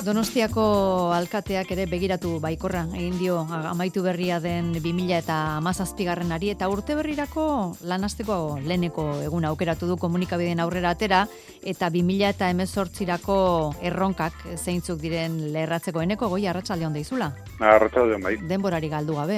Donostiako alkateak ere begiratu baikorra egin dio amaitu berria den 2017 eta urte berrirako lanasteko leheneko egun aukeratu du komunikabideen aurrera atera eta 2018rako erronkak zeintzuk diren lerratzeko. Eneko, Goi, arratsaldeon deizula. Arratsaldeon, bai. Denborari galdu gabe,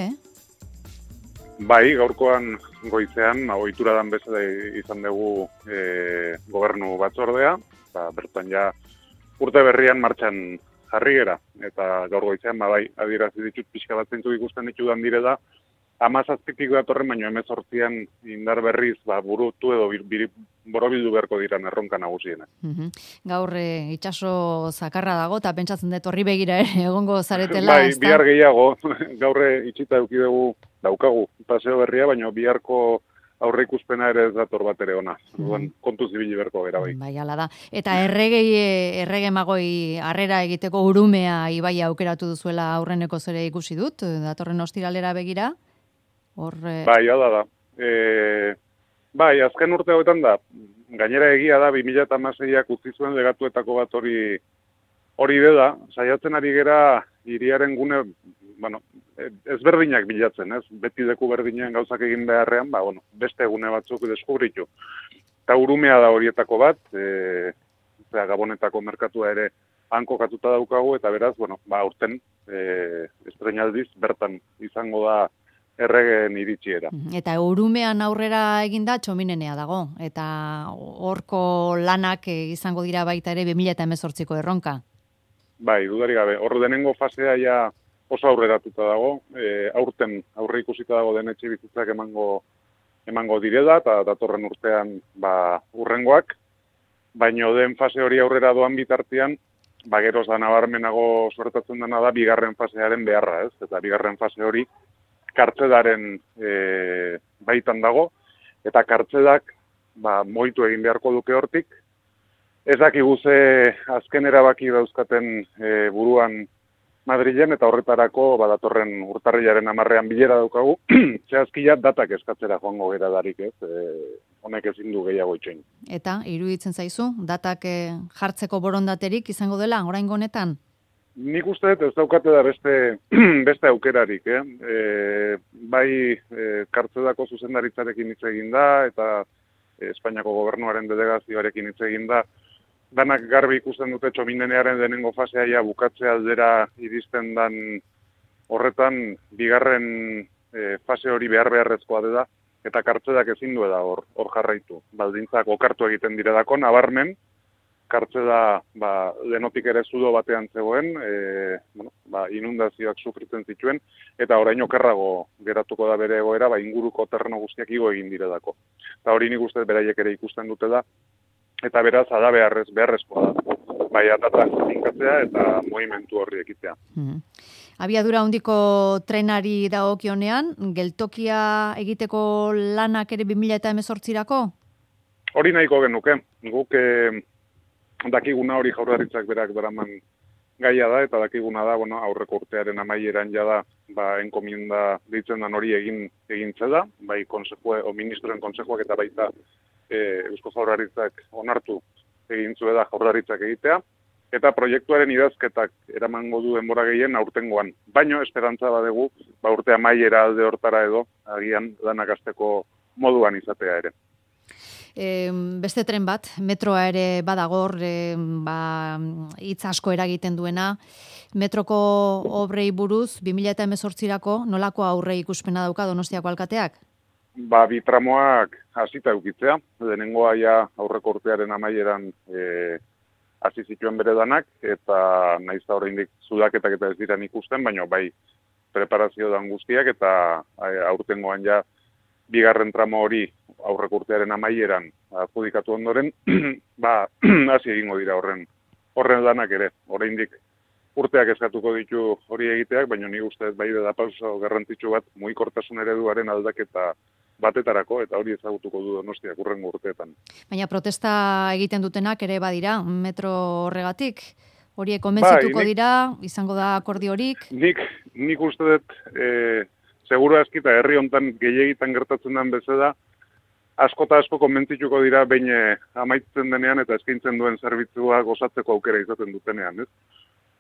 Bai, gaurkoan goizean, ohitura dan bezala izan dugu gobernu batzordea, eta bertan ja urte berrian martxan jarri gera, eta gaur goizean, bai, adierazi ditut pixka bat zeintzuk ikusten ditudan direla, 17tik datorren, baino 18an indar berriz burutu edo borobildu beharko diran erronka nagusienak. Gaur itsaso zakarra dago, eta pentsatzen dut horri begira egongo zaretela. Bai, bihar gehiago, gaur itxita daukagu paseo berria, baino biharko aurre ikuspena ere ez dator bat ere ona. Kontuz ibili berko bera bai. Bai, hala da. Eta errege magoi harrera egiteko Urumea ibaia aukeratu duzuela aurreneko zere ikusi dut, datorren ostiralera begira. Bai, hala da. Bai, azken urte hauetan da, gainera egia da, 2016ak utzi zuen legatuetako bat hori dela, saiatzen ari gera hiriaren gune, ezberdinak bilatzen, ez? Beti leku berdinen gauzak egin beharrean, beste gune batzuk deskubritu. Eta Urumea da horietako bat, Gabonetako merkatua ere hankokatuta daukagu, eta beraz, aurten estreinaldiz bertan izango da erregen iritsiera. Eta Urumean aurrera eginda txominenea dago, eta horko lanak izango dira baita ere 2018ko erronka. Bai, dudari gabe. Hor denengo fasea ja oso aurreratuta dago, aurten aurre ikusita dago den etxe bizitzak emango direla, eta datorren urtean urrengoak, baino den fase hori aurrera doan bitartean, geroz da nabarmenago suertatzen dena da bigarren fasearen beharra, ez? Eta bigarren fase hori kartzedaren baitan dago, eta kartzedak moitu egin beharko duke hortik. Ez dakigu ze azken erabaki dauzkaten buruan Madrilen, eta horretarako datorren urtarrilaren 10ean bilera daukagu, zehazkia datak eskatzera joango gera darik, ez? Honek ezin du gehiago itxoin. Eta, iruditzen zaizu, datak jartzeko borondaterik izango dela, oraingo honetan? Nik uste dut ez daukate da beste aukerarik, bai kartzedako zuzendaritzarekin hitz egin da, eta Espainiako gobernuaren delegazioarekin hitz egin da, danak garbi ikusten dute txominenearen denengo fasea ja bukatze aldera iristen dan horretan, bigarren fase hori beharrezkoa dela, eta kartzedak ezin duela hor jarraitu. Baldintzak okartu egiten diredako, nabarmen, kartzeda denotik ere zudo batean zegoen, inundazioak sufritzen zituen, eta orain okerrago geratuko da bere egoera, inguruko terreno guztiak igo egin diredako. Eta hori nik uste beraiek ere ikusten dutela, eta beraz, ada beharrezkoa da. Bai, atatak finkatzea eta movimentu horri ekitea. Abiadura handiko trenari dagokionean, geltokia egiteko lanak ere 2018rako? Hori nahiko genuke. Guk dakiguna hori Jaurlaritzak berak daraman gaia da, eta dakiguna da, aurreko urtearen amaieran jada, enkomienda deitzen dan hori egin zela, bai ministroen konsejuak eta baita Eusko Jaurlaritzak onartu egin zuela Jaurlaritzak egitea, eta proiektuaren idazketak eramango du denbora gehien aurtengoan. Baino, esperantza badegu, urte amaiera alde hortara edo, agian lanak hasteko moduan izatea ere. Beste tren bat, metroa ere badagor, hitz asko eragiten duena, metroko obrei buruz, 2018rako nolako aurre ikuspena dauka Donostiako alkateak? Bi tramoak hasita eukitzea, denengoa ja aurreko urtearen amaieran hasi zituen bere danak, eta naiz da oraindik zudaketak eta ez diran ikusten, baina bai preparazio dan guztiak, eta aurtengoan ja bigarren tramo hori aurreko urtearen amaieran adjudikatu ondoren, hasi egingo dira horren danak ere. Oraindik urteak eskatuko ditu hori egiteak, baina nik uste bai da pauso garrantzitsu bat mugikortasun ereduaren aldaketa batetarako, eta hori ezagutuko du Donostiak hurrengo urteetan. Baina protesta egiten dutenak ere badira, metro horregatik? Horiek konbentzituko dira, izango da akordiorik? Nik uste dut, seguru askita herri hontan gehiegitan gertatzen den bezala, asko eta asko konbentzituko dira behin amaitzen denean eta eskaintzen duen zerbitzua gozatzeko aukera izaten dutenean, ez?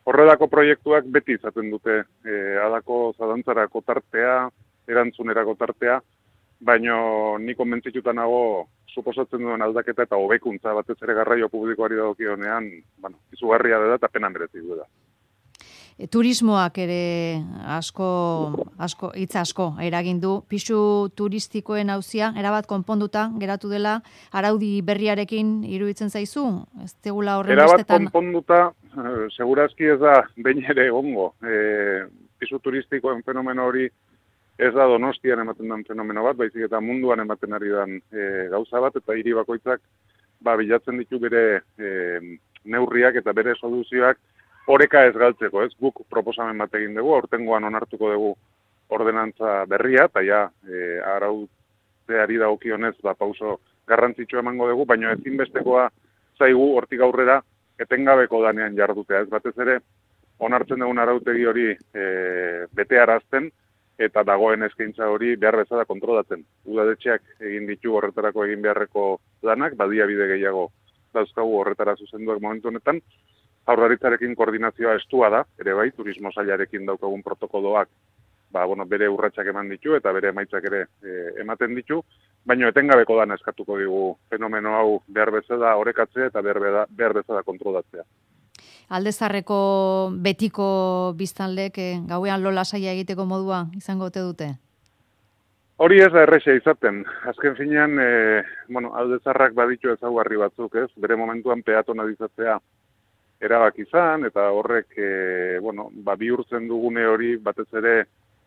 horrelako proiektuak beti izaten dute halako zalantzarako tartea, erantzunerako tartea, baino ni konbentzituta nago suposatzen duen aldaketa eta hobekuntza batez ere garraio publikoari dagokionean, izugarria da eta pena merezi duela. Turismoak ere hitz asko eragin du. Pisu turistikoen auzia erabat konponduta geratu dela araudi berriarekin iruditzen zaizu? Ez tegula horren bestetan? Erabat konponduta, segurazki ez da behin ere egongo. Pisu turistikoen fenomeno hori ez da Donostian ematen den fenomeno bat, baizik eta munduan ematen ari den gauza bat, eta hiri bakoitzak bilatzen ditu bere neurriak eta bere soluzioak oreka ez galtzeko, ez? Guk proposamen bat egin dugu, aurtengoan onartuko dugu ordenantza berria, eta ja, arauteari dagokionez pauso garrantzitsua emango dugu, baina ezinbestekoa zaigu hortik aurrera etengabeko danean jardutea, ez? Batez ere, onartzen dugun arautegi hori betearazten, eta dagoen eskaintza hori behar bezala kontrolatzen. Udadetxeak egin ditu horretarako egin beharreko lanak, baliabide gehiago dauzkagu horretara zuzenduak momentu honetan. Jaurlaritzarekin koordinazioa estua da, ere bai, turismo sailarekin daukagun protokoloak bere urratsak eman ditu eta bere emaitzak ere ematen ditu, baina etengabeko dana eskatuko digu fenomeno hau behar bezala orekatzea eta behar bezala kontrolatzea. Aldezarreko betiko biztanlek gauean lola saia egiteko modua izango ote dute? Hori ez da erresa izaten. Azken finean, Aldezarrak baditu ezaugarri batzuk, ez? Bere momentuan peatona dizatzea erabak izan, eta horrek, bihurtzen dugune hori batez ere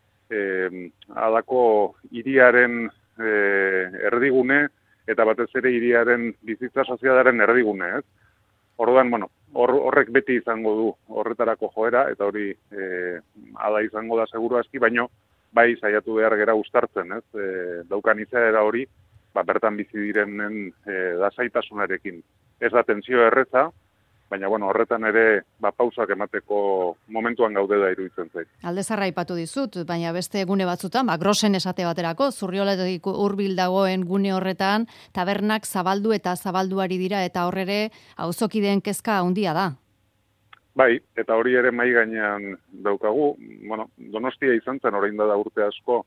halako hiriaren erdigune, eta batez ere hiriaren bizitza sozialaren erdigune, ez? Orduan, horrek beti izango du horretarako joera, eta hori hala izango da seguru aski, baino bai saiatu behar gera uztartzen, ez? Daukan izaera hori, bertan bizi direnen lasaitasunarekin. Ez da tentsio erreza, baina horretan ere pausak emateko momentuan gaudela iruditzen zait. Aldezarra aipatu dizut, baina beste gune batzutan, Grosen esate baterako, Zurriolatik hurbil dagoen gune horretan, tabernak zabaldu eta zabalduari dira, eta horrere auzokideen kezka handia da. Bai, eta hori ere mai gainean daukagu. Donostia izan zen orain da urte asko,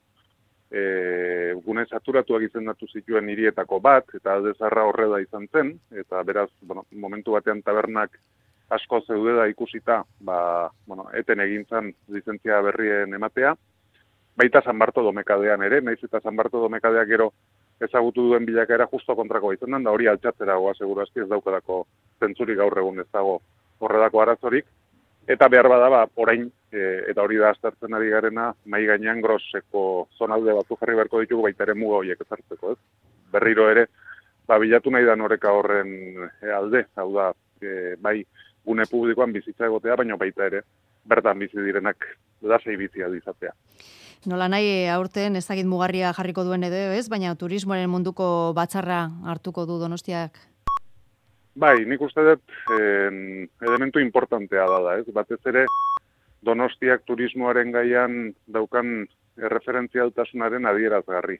gune saturatuak izendatu zituen hirietako bat, eta Aldezarra horrela izan zen, eta beraz, momentu batean tabernak asko zeudela ikusita, eten egintzan lizentzia berrien ematea, baita San Bartolomekadean ere, naiz eta San Bartolomekadeak gero ezagutu duen bilakaera justo kontrakoa izan da hori altxatzeragoa segurazki ez daukarako zentzurik gaur egun ez dago horrelako arazorik, eta behar bada, orain, eta hori da aztertzen ari garena, mai gainean Groseko zonalde batzu jarri beharko ditugu baita ere muga horiek ezartzeko, ez? Berriro ere, bilatu nahi da noreka horren alde, hau da, bai gune publikoan bizitza egotea, baina baita ere, bertan bizi direnak lasai bizia izatea. Nola nahi aurten ez dakit mugarria jarriko duen edo ez, baina turismoaren munduko batzarra hartuko du Donostiak? Bai, nik uste dut elementu importantea da, ez? Batez ere Donostiak turismoaren gaian daukan erreferentzialtasunaren adierazgarri.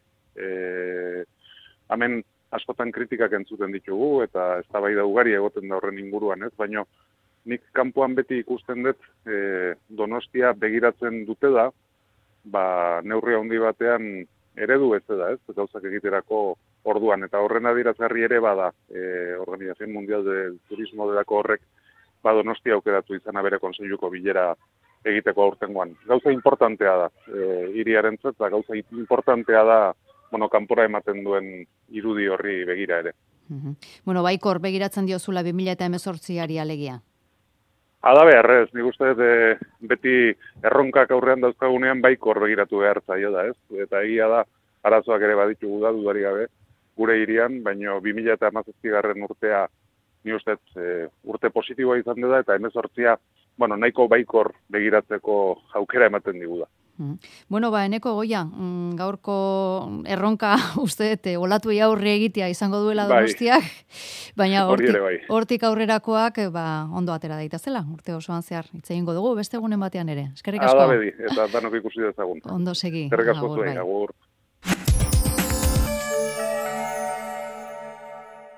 Hemen askotan kritikak entzuten ditugu eta eztabaida ugari egoten da horren inguruan, ez? Baina nik kanpoan beti ikusten dut Donostia begiratzen dutela, neurri handi batean eredu ez da, ez? Gauzak egiterako orduan, eta horren adierazgarri ere bada Organización Mundial del Turismo delako horrek Donostia aukeratu izana bere konseiluko bilera egiteko aurtengoan. Gauza importantea da hiriarentzat, eta gauza importantea da kanpora ematen duen irudi horri begira ere. Baikor begiratzen diozula 2018ari alegia. Hala beharrez, nik uste beti erronkak aurrean dauzkagunean baikor begiratu behar zaio da, ez? Eta egia da, arazoak ere baditugu da, dudari gabe, gure hirian, baina 2017 urtea, ni uste urte positiboa izan dela, eta 2018 nahiko baikor begiratzeko aukera ematen digula. Eneko Goia, gaurko erronka uste olatu aurre egitea izango duela Donostiak, baina hortik aurrerakoak ondo atera daitezela, urte osoan zehar hitz egingo dugu, beste egunen batean ere. Eskerrik asko. Hala bedi, eta danok ikusi dezagun. Ondo segi. Eskerrik asko zuen, agur.